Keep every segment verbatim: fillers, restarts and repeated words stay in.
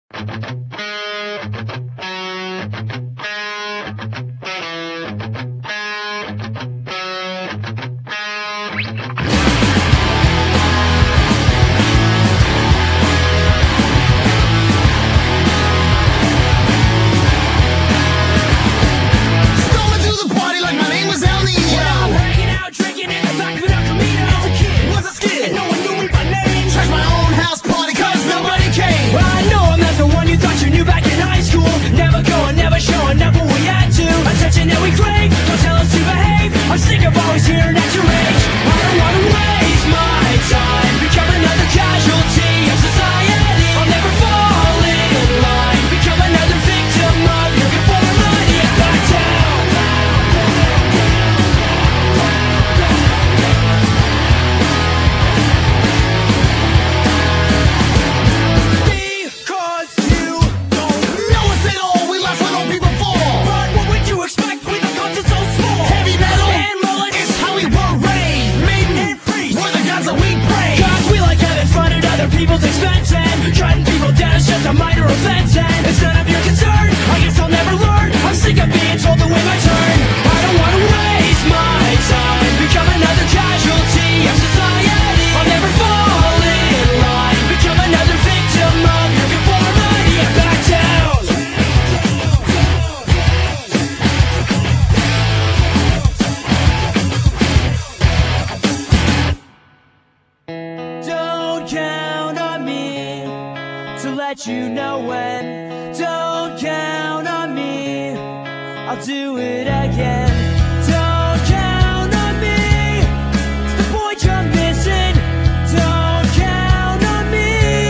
let you know when. Don't count on me, I'll do it again. Don't count on me, it's the point you're missing. Don't count on me,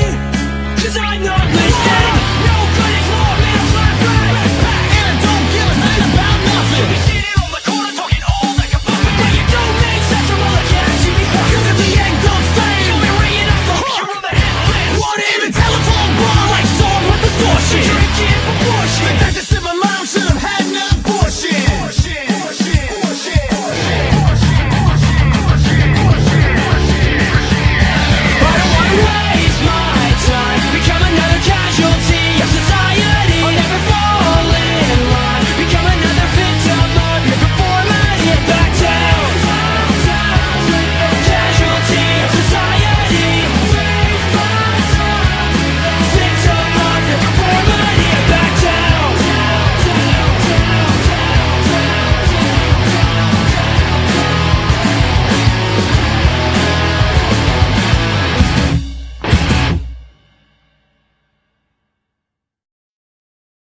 cause I'm not listening. No cutting floor, man, I'm flat back. And I don't give a thing about nothing. You be sitting on the corner talking all like a puppet. But you don't make sense from all I can see me. Cause if the egg don't stay, you'll be ringing off the hook. You're on the headline. What in the telephone bar?